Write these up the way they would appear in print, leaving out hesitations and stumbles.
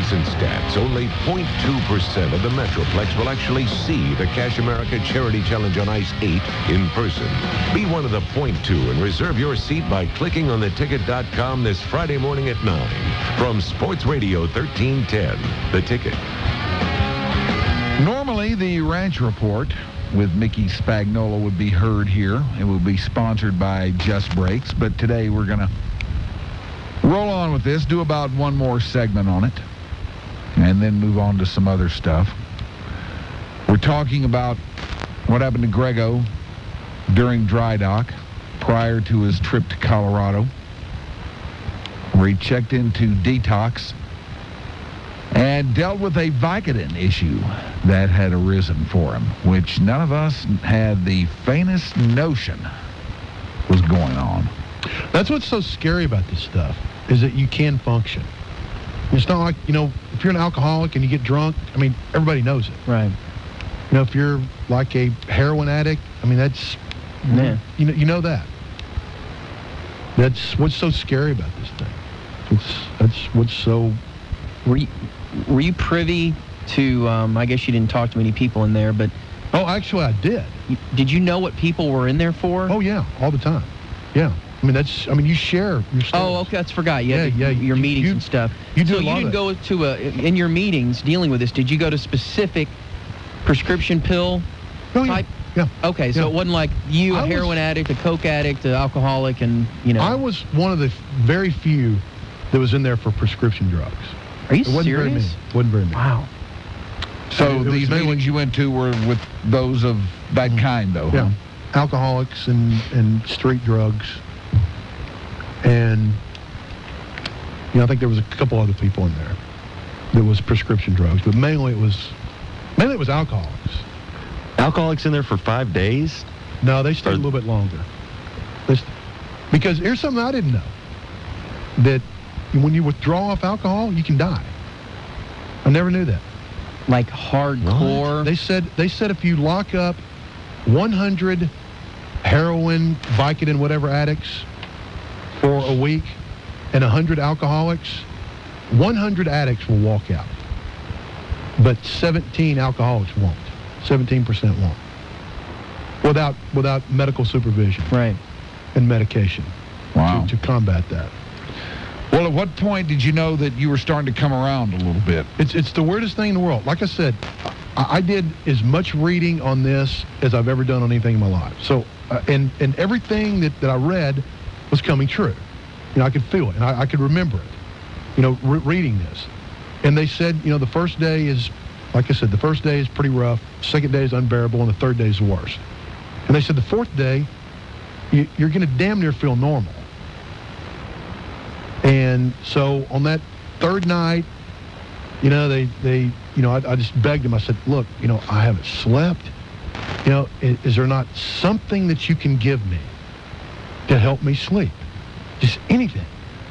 recent stats, only 0.2% of the Metroplex will actually see the Cash America Charity Challenge on Ice 8 in person. Be one of the 0.2 and reserve your seat by clicking on theticket.com this Friday morning at 9. From Sports Radio 1310, The Ticket. Normally, the Ranch Report with Mickey Spagnola would be heard here. It will be sponsored by Just Brakes, but today we're going to roll on with this, do about one more segment on it, and then move on to some other stuff. We're talking about what happened to Grego during dry dock prior to his trip to Colorado, where he checked into detox and dealt with a Vicodin issue that had arisen for him, which none of us had the faintest notion was going on. That's what's so scary about this stuff, is that you can function. It's not like, if you're an alcoholic and you get drunk, everybody knows it. Right. If you're like a heroin addict, that's, you know that. That's what's so scary about this thing. That's what's so... Were you privy to, I guess you didn't talk to many people in there, but... Oh, actually, I did. Did you know what people were in there for? Oh, yeah, all the time. Yeah. You share your stories. Oh, okay, I forgot. Your meetings and stuff. You do so you didn't go to, in your meetings dealing with this, did you go to specific prescription pill type? Yeah. Okay, so it wasn't like you, a heroin addict, a coke addict, an alcoholic, and, I was one of the very few that was in there for prescription drugs. Are you serious? Wasn't very many. Wow. So these meetings you went to were with those of that kind, though? Yeah. Huh? Alcoholics and street drugs. And, I think there was a couple other people in there that was prescription drugs, but mainly it was alcoholics. Alcoholics in there for 5 days? No, they stayed a little bit longer. Because here's something I didn't know. That when you withdraw off alcohol, you can die. I never knew that. Like hardcore? What? They said if you lock up 100 heroin, Vicodin, whatever addicts for a week and 100 alcoholics, 100 addicts will walk out. But 17 alcoholics won't. 17% won't. Without medical supervision. Right. And medication. Wow. To combat that. Well, at what point did you know that you were starting to come around a little bit? It's the weirdest thing in the world. Like I said, I did as much reading on this as I've ever done on anything in my life. So, and everything that I read was coming true. I could feel it, and I could remember it, reading this. And they said, the first day is, like I said, the first day is pretty rough, second day is unbearable, and the third day is the worst. And they said the fourth day, you're going to damn near feel normal. And so on that third night, I just begged them. I said, look, I haven't slept. Is there not something that you can give me to help me sleep? Just anything.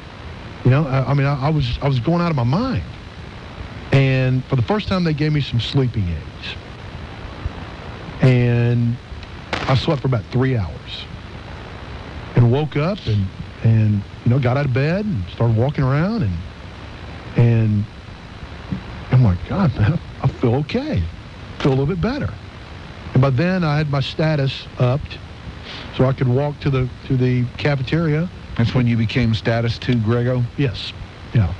I was going out of my mind. And for the first time, they gave me some sleeping aids. And I slept for about 3 hours. And woke up and got out of bed and started walking around, and I'm like, God, man, I feel okay. I feel a little bit better. And by then, I had my status upped, so I could walk to the cafeteria. That's when you became status 2, Grego? Yes. Yeah.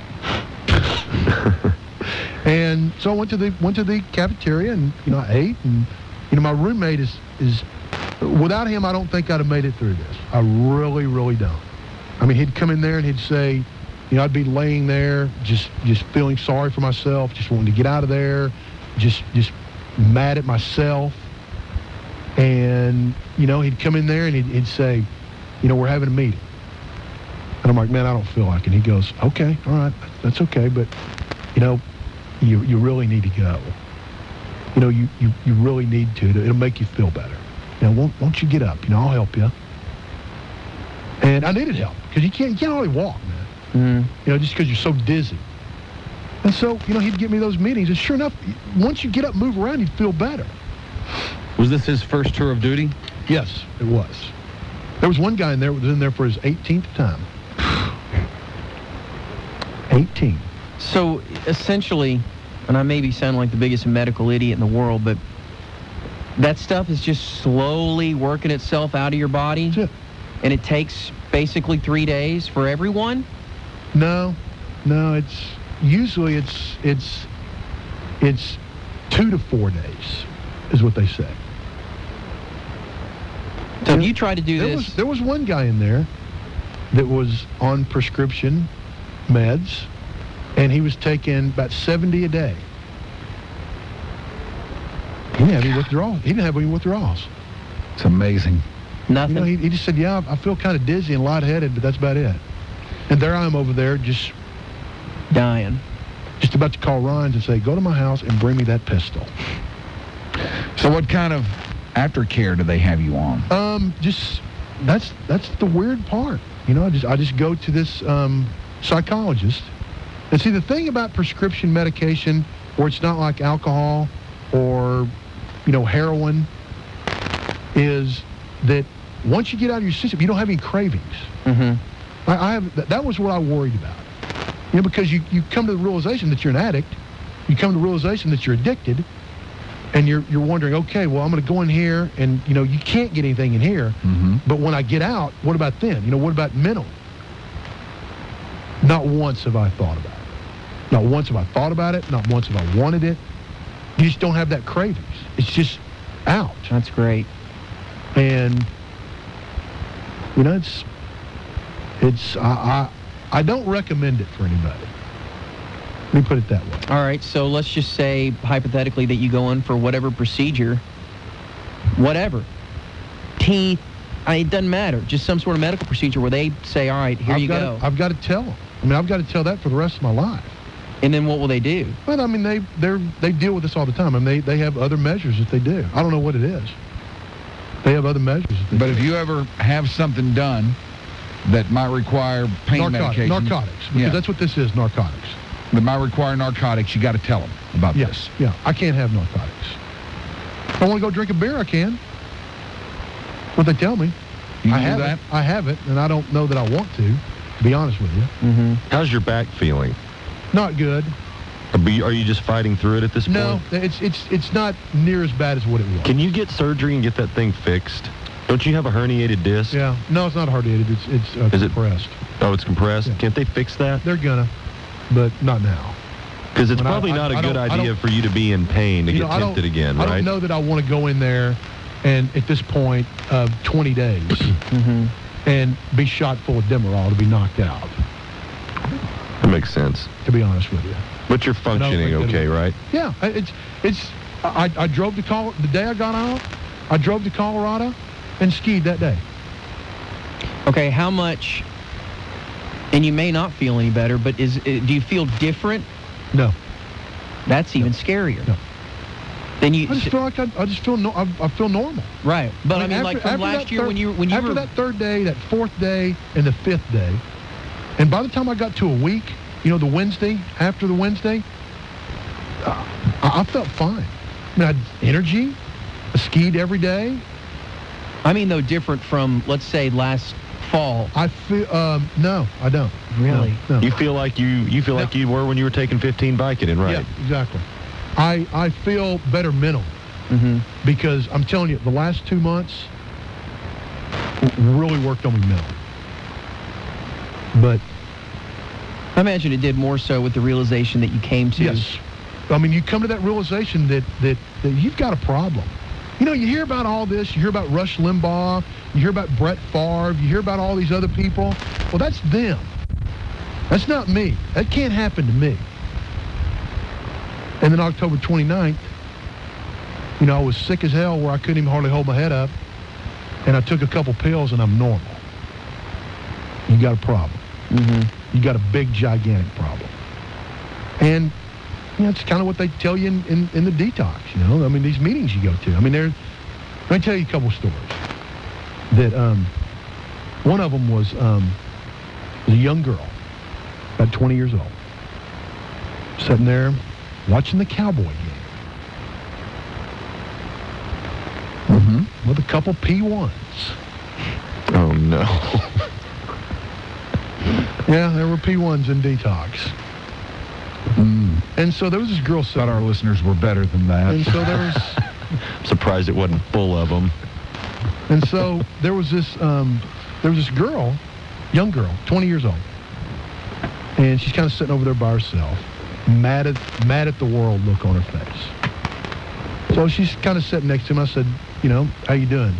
And so I went to the cafeteria, and I ate, and my roommate is without him, I don't think I'd have made it through this. I really, really don't. He'd come in there and he'd say, I'd be laying there just feeling sorry for myself, just wanting to get out of there, just mad at myself. And, he'd come in there and he'd say, we're having a meeting. And I'm like, man, I don't feel like it. And he goes, okay, all right, that's okay, but, you really need to go. You really need to. It'll make you feel better. Won't you get up? I'll help you. And I needed help because you can't hardly walk, man. Just because you're so dizzy. And so, he'd get me those meetings, and sure enough, once you get up, move around, you'd feel better. Was this his first tour of duty? Yes, it was. There was one guy in there who was in there for his 18th time. 18. So essentially, and I may be sounding like the biggest medical idiot in the world, but that stuff is just slowly working itself out of your body, That's it. and it takes basically 3 days for everyone? No, it's usually it's 2 to 4 days is what they say. So if you try to do this... There was one guy in there that was on prescription meds, and he was taking about 70 a day. He didn't have any withdrawals. It's amazing. Nothing. You know, he just said, yeah, I feel kind of dizzy and lightheaded, but that's about it. And there I am over there just dying. Just about to call Ryan's and say, go to my house and bring me that pistol. So what kind of aftercare do they have you on? Just that's the weird part. You know, I just go to this psychologist. And see, the thing about prescription medication, where it's not like alcohol or, you know, heroin, is that once you get out of your system, you don't have any cravings. Mm-hmm. That was what I worried about. You know, because you come to the realization that you're an addict, you come to the realization that you're addicted, and you're wondering, okay, well, I'm going to go in here, and, you know, you can't get anything in here, but when I get out, what about then? You know, what about mental? Not once have I thought about it. Not once have I thought about it. Not once have I wanted it. You just don't have that cravings. It's just out. That's great. And, you know, I don't recommend it for anybody. Let me put it that way. All right, so let's just say, hypothetically, that you go in for whatever procedure, whatever, teeth, it doesn't matter, just some sort of medical procedure where they say, all right, here you go. I've got to tell them. I mean, I've got to tell that for the rest of my life. And then what will they do? Well, I mean, they deal with this all the time. I mean, they have other measures that they do. I don't know what it is. They have other measures that they But do. if you ever have something done that might require pain medication. Narcotics, because that's what this is, narcotics. That might require narcotics, you got to tell them about this. Yeah, I can't have narcotics. If I want to go drink a beer, I can. What they tell me. You I do have that? it. I have it, and I don't know that I want to be honest with you. Mm-hmm. How's your back feeling? Not good. Are you just fighting through it at this No, point? it's not near as bad as what it was. Can you get surgery and get that thing fixed? Don't you have a herniated disc? Yeah. No, it's not herniated. It's Is it- compressed. Oh, it's compressed? Yeah. Can't they fix that? They're gonna, but not now. Because it's When I- probably I- not a I good don't- I idea don't- for you to be in pain to You get know, I tempted don't- again, I right? don't know that I want to go in there and at this point of 20 days Mm-hmm. and be shot full of Demerol to be knocked out, That makes sense. to be honest with you. But you're functioning think that okay, it- right? Yeah, I drove to the day I got out, I drove to Colorado and skied that day. Okay, how much, and you may not feel any better, but do you feel different? No. That's even scarier. No. Then you... I just feel like I feel normal. Right, but I mean, after- like from after last that year third- when you after were... that third day, that fourth day, and the fifth day, and by the time I got to a week, you know, the Wednesday, after the Wednesday, I felt fine. I mean, I had energy. I skied every day. I mean, though, different from, let's say, last fall. I feel, no, I don't. Really? No. You feel like you like you were when you were taking 15 Vicodin, right? Yeah, exactly. I feel better mental Mm-hmm. because I'm telling you, the last 2 months really worked on me mental. But I imagine it did more so with the realization that you came to. yes, I mean, you come to that realization that you've got a problem. You know, you hear about all this. You hear about Rush Limbaugh. You hear about Brett Favre. You hear about all these other people. Well, that's them. That's not me. That can't happen to me. And then October 29th, you know, I was sick as hell where I couldn't even hardly hold my head up. And I took a couple pills and I'm normal. You got a problem. Mm-hmm. You got a big, gigantic problem. And, you know, it's kind of what they tell you in the detox, you know. I mean, these meetings you go to. I mean, let me tell you a couple stories. That, one of them was a young girl, about 20 years old, sitting there watching the Cowboy game. With a couple P1s. Oh, no. Yeah, there were P1s in detox. And so there was this girl sitting. Thought our listeners were better than that. And so there was. I'm surprised it wasn't full of them. And so there was this girl, young girl, 20 years old, and she's kind of sitting over there by herself, mad at the world look on her face. So she's kind of sitting next to him. I said, how you doing?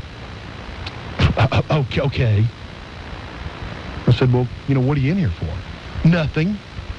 Okay. I said, well, what are you in here for? Nothing.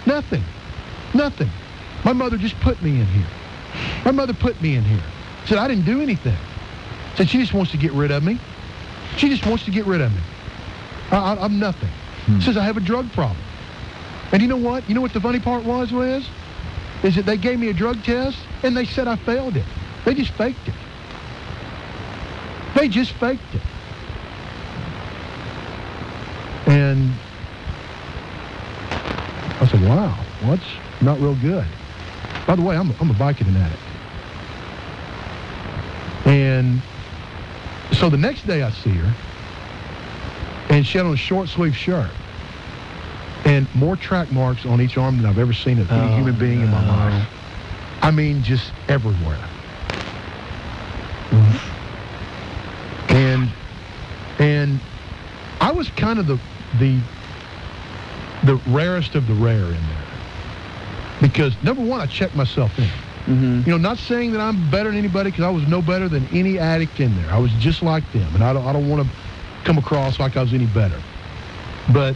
My mother just put me in here. My mother put me in here. Said I didn't do anything. Said she just wants to get rid of me. She just wants to get rid of me. I'm nothing. Says I have a drug problem. And you know what? You know what the funny part was, Liz? Is that they gave me a drug test and they said I failed it. They just faked it. They just faked it. And I said, wow, well, that's not real good. By the way, I'm a Vicodin addict. And so the next day I see her, and she had on a short sleeve shirt and more track marks on each arm than I've ever seen of any human being in my life. I mean, just everywhere. And I was kind of the rarest of the rare in there. Because, number one, I checked myself in. Not saying that I'm better than anybody, because I was no better than any addict in there. I was just like them, and I don't want to come across like I was any better. But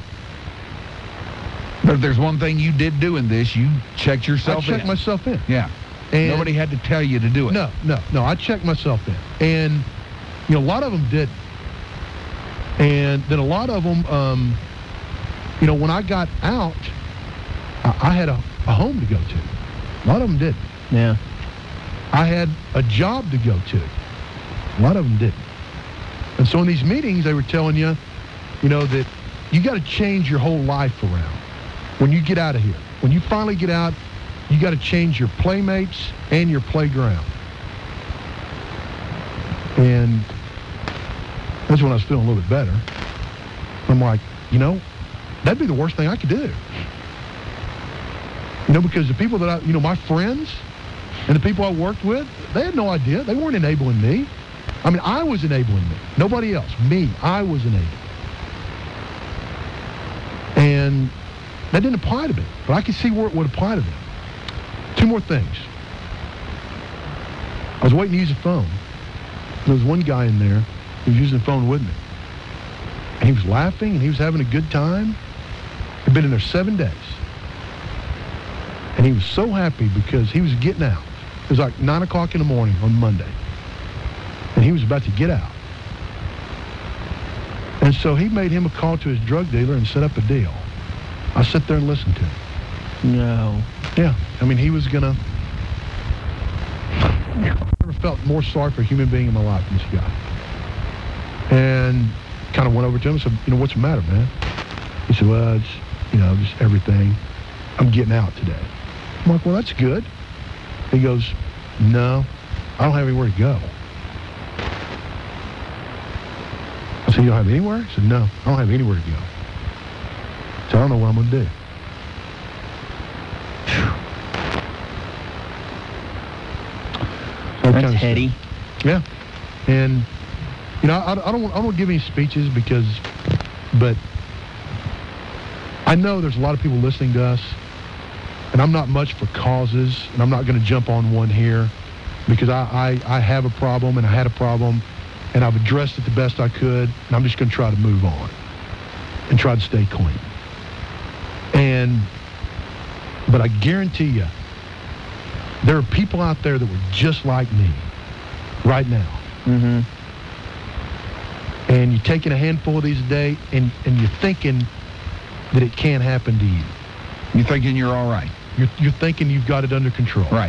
if there's one thing you did do in this, you checked yourself in. I checked myself in. Yeah. And nobody had to tell you to do it. No. I checked myself in. And, a lot of them didn't. And then a lot of them, when I got out, I had a home to go to. A lot of them didn't. Yeah. I had a job to go to. A lot of them didn't. And so in these meetings, they were telling you, that you got to change your whole life around when you get out of here. When you finally get out, you got to change your playmates and your playground. And that's when I was feeling a little bit better. I'm like, that'd be the worst thing I could do. Because the people that my friends and the people I worked with, they had no idea. They weren't enabling me. I mean, I was enabling me. Nobody else. Me. I was enabling. And that didn't apply to me. But I could see where it would apply to them. Two more things. I was waiting to use the phone. There was one guy in there who was using the phone with me. And he was laughing and he was having a good time. He'd been in there 7 days. And he was so happy because he was getting out. It was like 9 o'clock in the morning on Monday. And he was about to get out. And so he made him a call to his drug dealer and set up a deal. I sat there and listened to him. No. Yeah. I mean, he was going to... I never felt more sorry for a human being in my life than this guy. And kind of went over to him and said, what's the matter, man? He said, well, it's, just everything. I'm getting out today. I'm like, well, that's good. He goes, no, I don't have anywhere to go. I said, you don't have anywhere? He said, no, I don't have anywhere to go. So I don't know what I'm going to do. So that's heady. Yeah. And, I don't want to give any speeches but I know there's a lot of people listening to us, and I'm not much for causes, and I'm not going to jump on one here because I have a problem, and I had a problem, and I've addressed it the best I could, and I'm just going to try to move on and try to stay clean. But I guarantee you, there are people out there that were just like me right now. Mm-hmm. And you're taking a handful of these a day, and you're thinking that it can't happen to you. You're thinking you're all right. You're thinking you've got it under control. Right.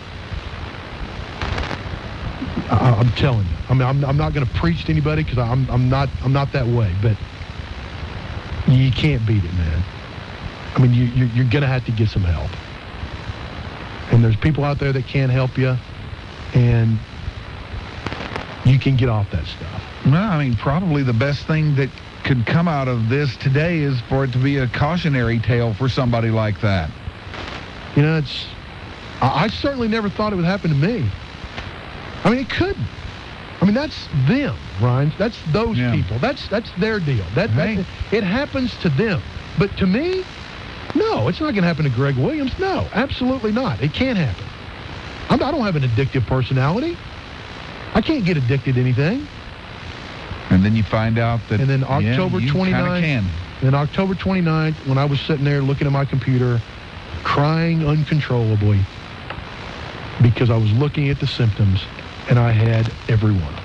I'm telling you. I mean, I'm not going to preach to anybody because I'm not that way. But you can't beat it, man. I mean, you're going to have to get some help. And there's people out there that can help you, and you can get off that stuff. Well, I mean, probably the best thing that could come out of this today is for it to be a cautionary tale for somebody like that. You know, I certainly never thought it would happen to me. I mean, it couldn't. I mean, that's them, Ryan. That's those people. That's their deal. That it happens to them. But to me, no, it's not going to happen to Greg Williams. No, absolutely not. It can't happen. I don't have an addictive personality. I can't get addicted to anything. And then you find out that. And then October 29th. Can. Then October 29th, when I was sitting there looking at my computer, crying uncontrollably because I was looking at the symptoms, and I had every one.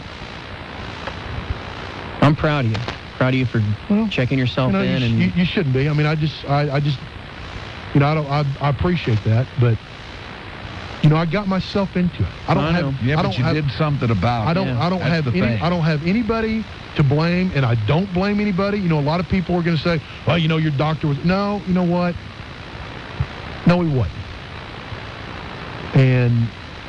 I'm proud of you. Proud of you for checking yourself in. You shouldn't be. I mean, I just, you know, I appreciate that, but. You know, I got myself into it. I don't have. Did something about it. I don't have anybody to blame, and I don't blame anybody. You know, a lot of people are going to say, "Well, you know, your doctor was." No, you know what? No, he wasn't. And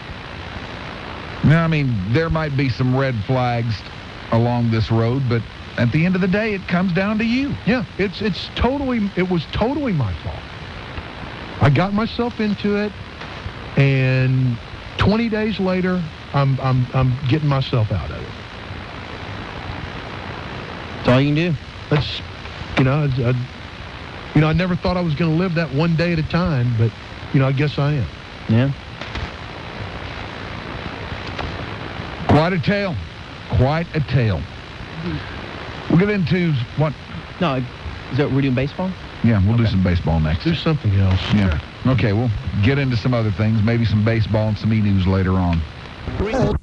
I mean, there might be some red flags along this road, but at the end of the day, it comes down to you. Yeah, it was totally my fault. I got myself into it. And 20 days later, I'm getting myself out of it. That's all you can do. That's, I never thought I was going to live that one day at a time, but, I guess I am. Yeah. Quite a tale. Quite a tale. We'll get into what? No, is that we're doing baseball? Yeah, we'll do some baseball next. Do something else. Yeah. Okay, we'll get into some other things, maybe some baseball and some e-news later on. According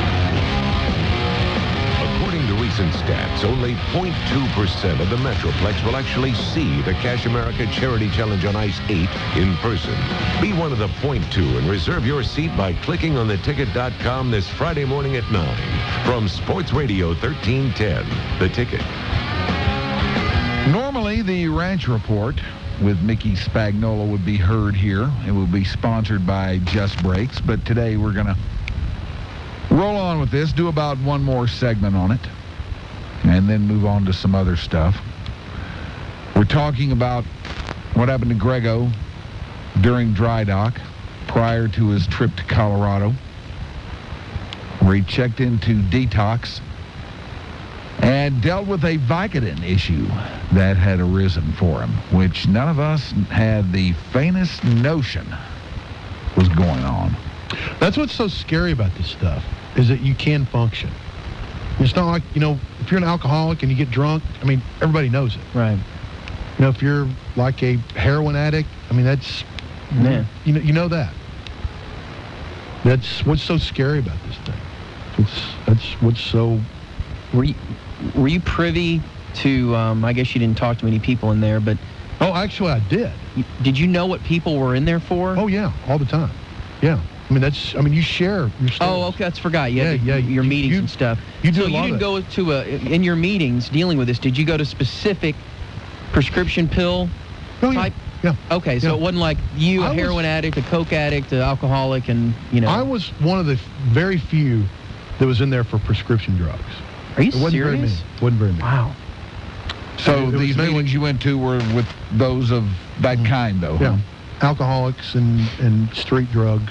to recent stats, only 0.2% of the Metroplex will actually see the Cash America Charity Challenge on Ice 8 in person. Be one of the 0.2 and reserve your seat by clicking on theticket.com this Friday morning at 9 from Sports Radio 1310. The Ticket. Normally, the Ranch Report with Mickey Spagnola would be heard here. It will be sponsored by Just Brakes, but today we're going to roll on with this, do about one more segment on it, and then move on to some other stuff. We're talking about what happened to Grego during dry dock prior to his trip to Colorado, where he checked into detox and dealt with a Vicodin issue that had arisen for him, which none of us had the faintest notion was going on. That's what's so scary about this stuff, is that you can function. It's not like, if you're an alcoholic and you get drunk, I mean, everybody knows it. Right. If you're like a heroin addict, I mean, that's, you know that. That's what's so scary about this thing. That's what's so... Were you privy to, I guess you didn't talk to many people in there, but... Oh, actually, I did. Did you know what people were in there for? Oh, yeah, all the time. Yeah. You share your stories. Oh, okay, I forgot. Your meetings and stuff. You do so you didn't go to, in your meetings dealing with this, did you go to specific prescription pill type? Yeah. Okay, so it wasn't like you, a heroin addict, a coke addict, an alcoholic, and, I was one of the very few that was in there for prescription drugs. Are you serious? It wasn't very many. Wow. So these meetings you went to were with those of that kind, though? Yeah. Huh? Alcoholics and street drugs.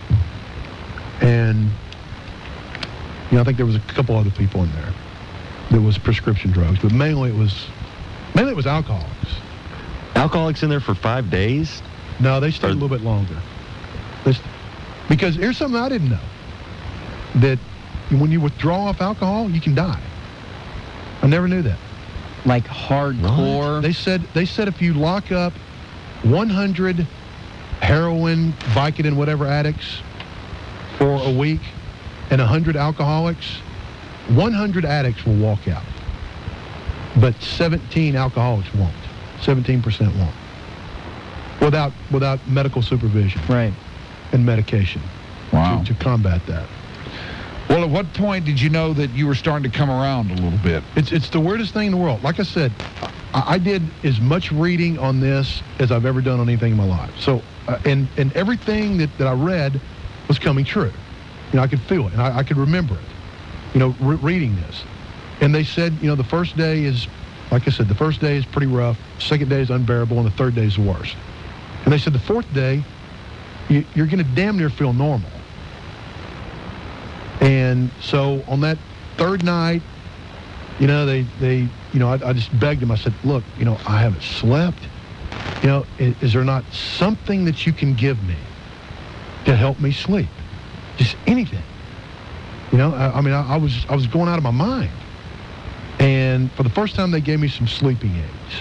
And, I think there was a couple other people in there that was prescription drugs, but mainly it was alcoholics. Alcoholics in there for 5 days? No, they stayed a little bit longer. Because here's something I didn't know. That when you withdraw off alcohol, you can die. I never knew that. Like hardcore? They said if you lock up 100 heroin, Vicodin, whatever addicts for a week and 100 alcoholics, 100 addicts will walk out. But 17 alcoholics won't. 17% won't. Without medical supervision. Right. And medication. Wow. To combat that. Well, at what point did you know that you were starting to come around a little bit? It's the weirdest thing in the world. Like I said, I did as much reading on this as I've ever done on anything in my life. So, and everything that I read was coming true. I could feel it, and I could remember it, reading this. And they said, the first day is, like I said, the first day is pretty rough, second day is unbearable, and the third day is the worst. And they said the fourth day, you're going to damn near feel normal. And so on that third night, you know, I just begged him. I said, look, you know, I haven't slept. You know, is there not something that you can give me to help me sleep? Just anything. You know, I was going out of my mind. And for the first time, they gave me some sleeping aids.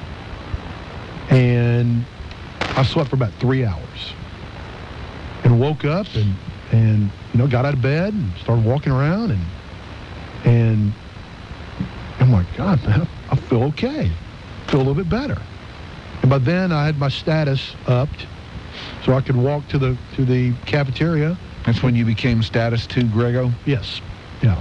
And I slept for about 3 hours. And woke up and you know, got out of bed and started walking around and I'm like, God, man, I feel okay. I feel a little bit better. And by then I had my status upped so I could walk to the cafeteria. That's when you became status 2, Grego? Yes. Yeah.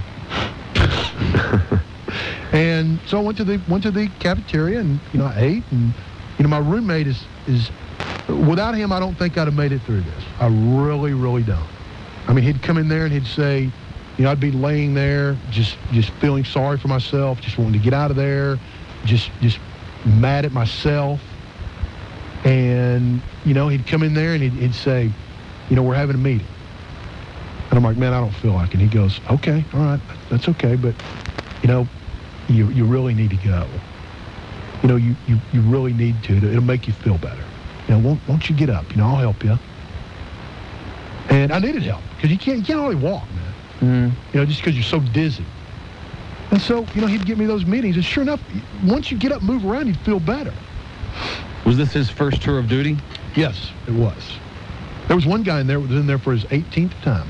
And so I went to the cafeteria and, you know, I ate, and, you know, my roommate is without him, I don't think I'd have made it through this. I really, really don't. I mean, he'd come in there and he'd say, you know, I'd be laying there just feeling sorry for myself, just wanting to get out of there, just mad at myself. And, you know, he'd come in there and he'd say, you know, we're having a meeting. And I'm like, man, I don't feel like it. And he goes, okay, all right, that's okay, but, you know, you really need to go. You know, you really need to. It'll make you feel better. You know, won't you get up? You know, I'll help you. And I needed help because you can't hardly walk, man. You know, just because you're so dizzy. And so, you know, he'd give me those meetings, and sure enough, once you get up and move around, you'd feel better. Was this his first tour of duty? Yes, it was. There was one guy in there that was in there for his 18th time.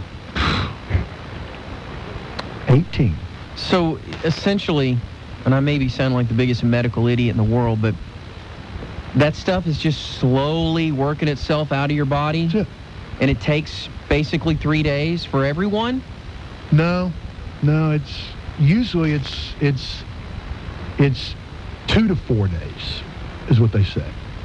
18. So essentially, and I maybe sound like the biggest medical idiot in the world, but that stuff is just slowly working itself out of your body? That's it. And it takes basically 3 days for everyone? No, it's usually it's 2 to 4 days is what they say.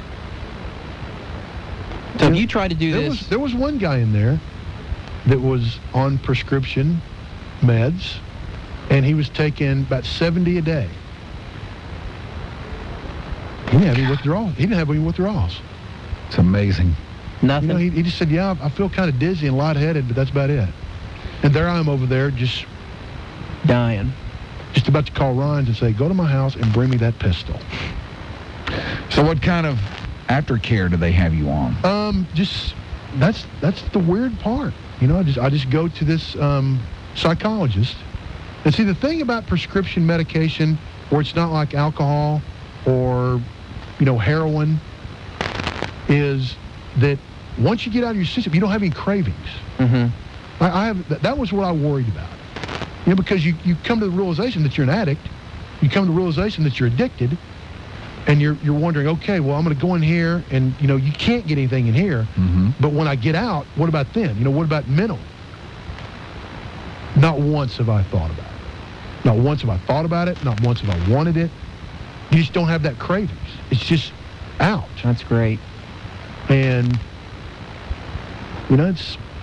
So have you tried to do this? There was one guy in there that was on prescription meds, and he was taking about 70 a day. He didn't have any withdrawals. It's amazing. Nothing? You know, he just said, yeah, I feel kind of dizzy and lightheaded, but that's about it. And there I am over there just dying. Just about to call Ryan's and say, go to my house and bring me that pistol. So what kind of aftercare do they have you on? Just that's the weird part. You know, I just go to this psychologist. And see, the thing about prescription medication, where it's not like alcohol or, you know, heroin, is that once you get out of your system, you don't have any cravings. Mm-hmm. That was what I worried about. You know, because you come to the realization that you're an addict, you come to the realization that you're addicted, and you're wondering, okay, well, I'm going to go in here, and, you know, you can't get anything in here, but when I get out, what about then? You know, what about mental? Not once have I thought about it. Not once have I thought about it. Not once have I wanted it. You just don't have that cravings. It's just out. That's great. And, you know,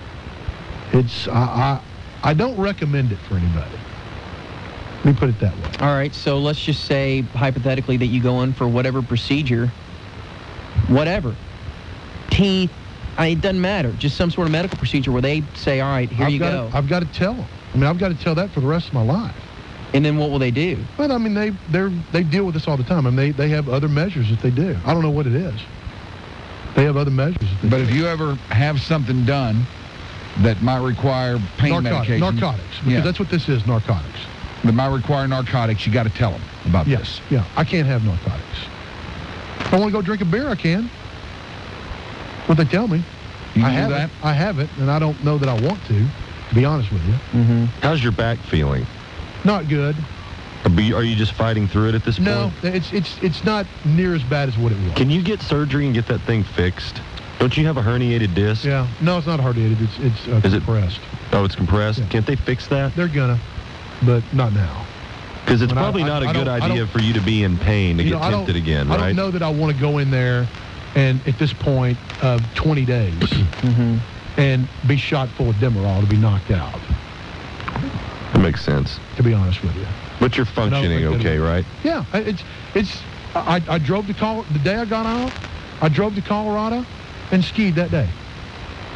I don't recommend it for anybody. Let me put it that way. All right, so let's just say, hypothetically, that you go in for whatever procedure, whatever, teeth, it doesn't matter, just some sort of medical procedure where they say, all right, here you go. I've got to tell them. I mean, I've got to tell that for the rest of my life. And then what will they do? Well, I mean, they deal with this all the time. I mean, they have other measures that they do. I don't know what it is. They have other measures. But if you ever have something done that might require pain medication. Narcotics, because that's what this is, narcotics. That might require narcotics, you got to tell them about this. Yeah, I can't have narcotics. If I want to go drink a beer, I can. What they tell me. You I do have that? it. I have it, and I don't know that I want to be honest with you. Mm-hmm. How's your back feeling? Not good. Are you just fighting through it at this point? No, it's not near as bad as what it was. Can you get surgery and get that thing fixed? Don't you have a herniated disc? Yeah. No, it's not herniated. It's compressed. Oh, it's compressed? Yeah. Can't they fix that? They're gonna, but not now. Because it's probably not a good idea for you to be in pain to get tempted again, right? I don't know that I want to go in there and at this point of 20 days and be shot full of Demerol to be knocked out. That makes sense. To be honest with you. But you're functioning okay, right? Yeah. I drove to the day I got out, I drove to Colorado and skied that day.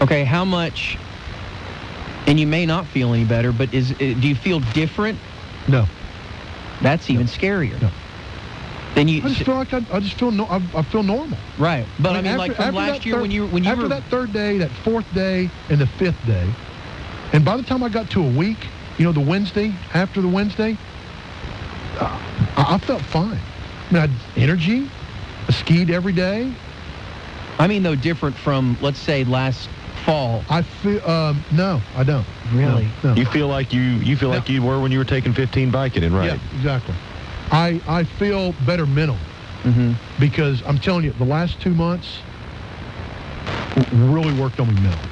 Okay, how much, and you may not feel any better, but do you feel different? No. That's even scarier. No. Then you. I just feel like I feel normal. Right, but I mean, after, like from last year when you after were that third day, that fourth day, and the fifth day, and by the time I got to a week, the Wednesday after the Wednesday, I felt fine. I had energy. I skied every day. I mean, though, different from, let's say, last fall. I feel no, I don't. Really? No. You feel like like you were when you were taking 15 biking, right? Yeah, exactly. I feel better mentally because I'm telling you, the last 2 months really worked on me mentally.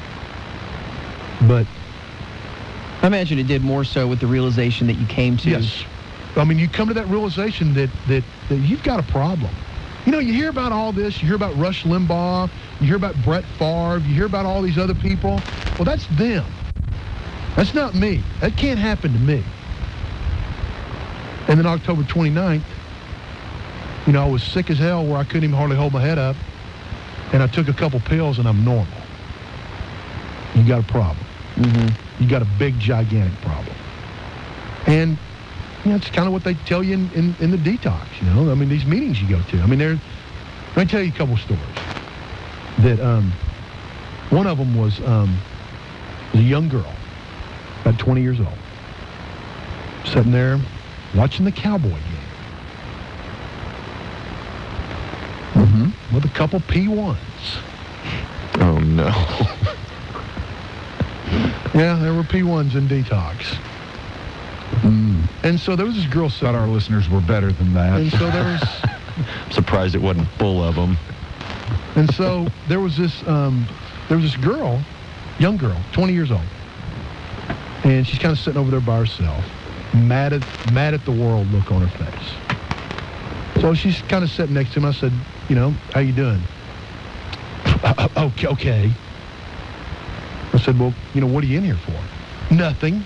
But I imagine it did more so with the realization that you came to. Yes. I mean, you come to that realization that you've got a problem. You hear about all this. You hear about Rush Limbaugh. You hear about Brett Favre. You hear about all these other people. Well, that's them. That's not me. That can't happen to me. And then October 29th, I was sick as hell where I couldn't even hardly hold my head up. And I took a couple pills and I'm normal. You got a problem. You got a big, gigantic problem. And it's kind of what they tell you in the detox, I mean, these meetings you go to. I mean, let me tell you a couple stories. That one of them was a young girl, about 20 years old, sitting there watching the Cowboy game with a couple P1s. Oh, no. Yeah, there were P1s in detox. And so there was this girl sitting. Thought our listeners were better than that. And so there was. I'm surprised it wasn't full of them. And so there was this girl, young girl, 20 years old, and she's kind of sitting over there by herself, mad at the world look on her face. So she's kind of sitting next to him. I said, how you doing? Okay. I said, well, what are you in here for? Nothing.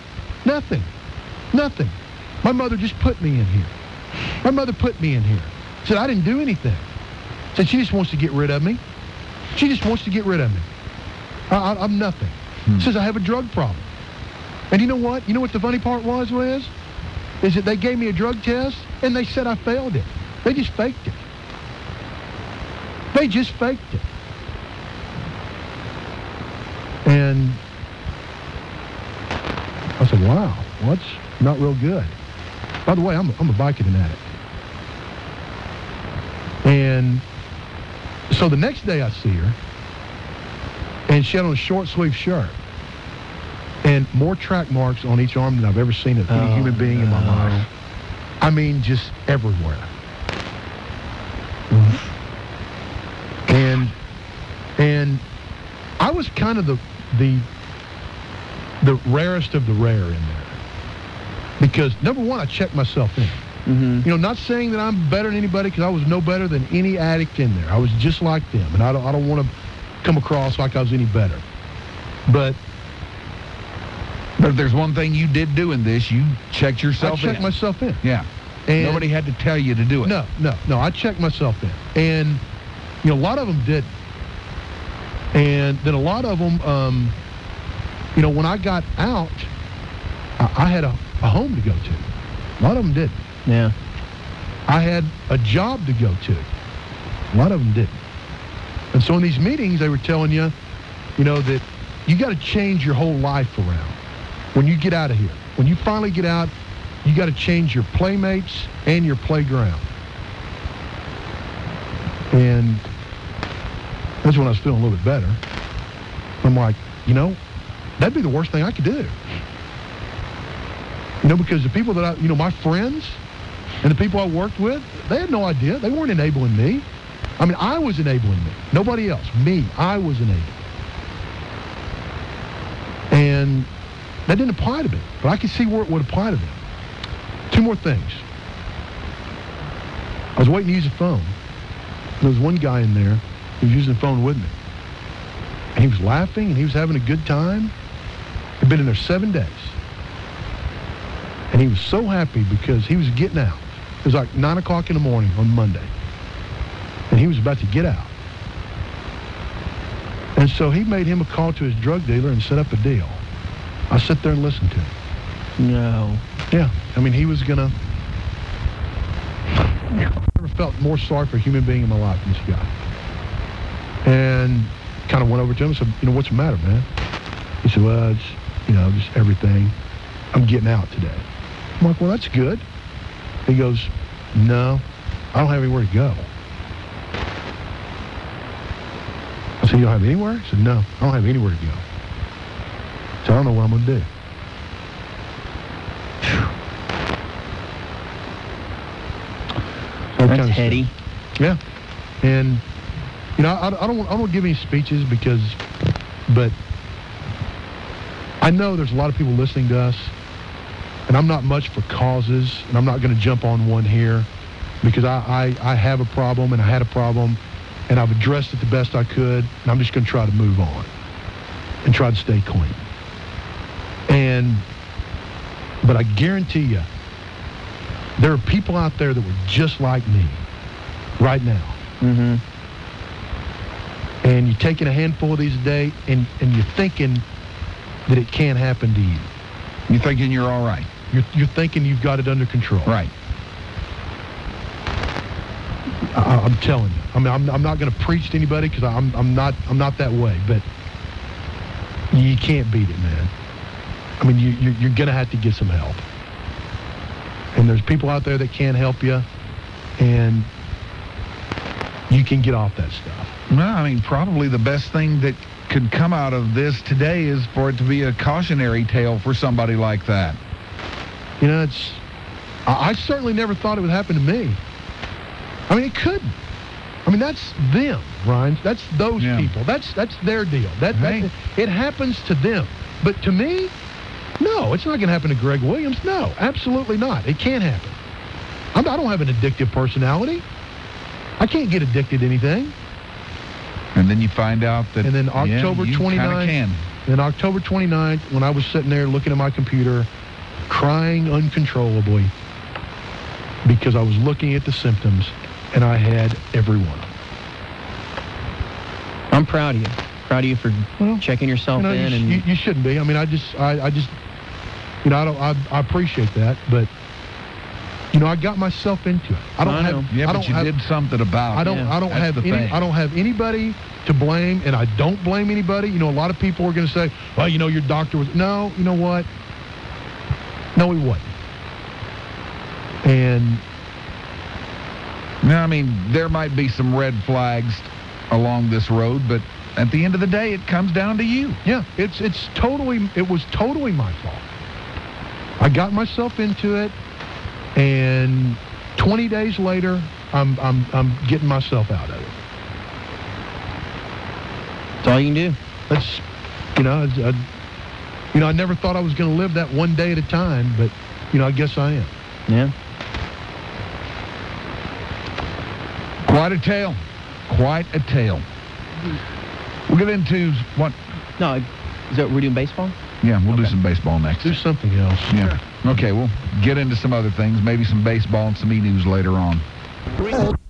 My mother just put me in here. My mother put me in here. Said, I didn't do anything. Said, she just wants to get rid of me. She just wants to get rid of me. I'm nothing. Says, I have a drug problem. And you know what? You know what the funny part was, Liz? Is that they gave me a drug test, and they said I failed it. They just faked it. And I said, wow, well, that's not real good. By the way, I'm a Vicodin addict. And so the next day I see her, and she had on a short sleeve shirt and more track marks on each arm than I've ever seen of any human being in my life. I mean, just everywhere. And I was kind of the rarest of the rare in there. Because, number one, I checked myself in. Not saying that I'm better than anybody, because I was no better than any addict in there. I was just like them, and I don't want to come across like I was any better. But if there's one thing you did do in this, you checked yourself in. I checked myself in. Yeah. And nobody had to tell you to do it. No. I checked myself in. And, a lot of them didn't. And then a lot of them, when I got out, I had a home to go to. A lot of them didn't. Yeah. I had a job to go to. A lot of them didn't. And so in these meetings, they were telling you, that you got to change your whole life around when you get out of here. When you finally get out, you got to change your playmates and your playground. And that's when I was feeling a little bit better. I'm like, that'd be the worst thing I could do. Because the people that my friends and the people I worked with, they had no idea. They weren't enabling me. I mean, I was enabling me. Nobody else. Me. I was enabling. And that didn't apply to me. But I could see where it would apply to them. Two more things. I was waiting to use a phone. There was one guy in there who was using the phone with me. And he was laughing, and he was having a good time. He'd been in there 7 days. And he was so happy because he was getting out. It was like 9 o'clock in the morning on Monday. And he was about to get out. And And so he made him a call to his drug dealer and set up a deal. I sit there and listen to him. No. Yeah. I mean, he was going to... I've never felt more sorry for a human being in my life than this guy. And kind of went over to him and said, what's the matter, man? He said, well, it's, just everything. I'm getting out today. I'm like, well, that's good. He goes, no, I don't have anywhere to go. I said, you don't have anywhere? He said, no, I don't have anywhere to go. So I don't know what I'm going to do. So that's heady. Yeah. And, I don't give any speeches but I know there's a lot of people listening to us, and I'm not much for causes, and I'm not going to jump on one here because I have a problem, and I had a problem, and I've addressed it the best I could, and I'm just going to try to move on and try to stay clean. But I guarantee you, there are people out there that were just like me right now. Mm-hmm. And you're taking a handful of these a day, and you're thinking that it can't happen to you. You're thinking you're all right. You're thinking you've got it under control. Right. I'm telling you. I mean, I'm not going to preach to anybody because I'm not that way. But you can't beat it, man. I mean, you're going to have to get some help. And there's people out there that can help you, and you can get off that stuff. Well, I mean, probably the best thing that could come out of this today is for it to be a cautionary tale for somebody like that. I certainly never thought it would happen to me. I mean, it couldn't. I mean, that's them, Ryan. That's those people. That's their deal. It happens to them. But to me, no, it's not going to happen to Greg Williams. No, absolutely not. It can't happen. I don't have an addictive personality. I can't get addicted to anything. And then you find out that... And then October 29th... can. Then October 29th, when I was sitting there looking at my computer, crying uncontrollably because I was looking at the symptoms, and I had every one. I'm proud of you. Proud of you for checking yourself in. You shouldn't be. I mean, I appreciate that, but... I got myself into it. I don't have. Yeah, but you did something about it. I don't have anybody to blame, and I don't blame anybody. A lot of people are going to say, "Well, your doctor was." No, you know what? No, he wasn't. And I mean, there might be some red flags along this road, but at the end of the day, it comes down to you. Yeah, it was totally my fault. I got myself into it. And 20 days later, I'm getting myself out of it. That's all you can do. That's, I never thought I was going to live that one day at a time, but, I guess I am. Yeah. Quite a tale. Quite a tale. We'll get into what? No, is that we're doing baseball? Yeah, we'll do some baseball next. Do something else. Yeah. Okay, we'll get into some other things, maybe some baseball and some e-news later on.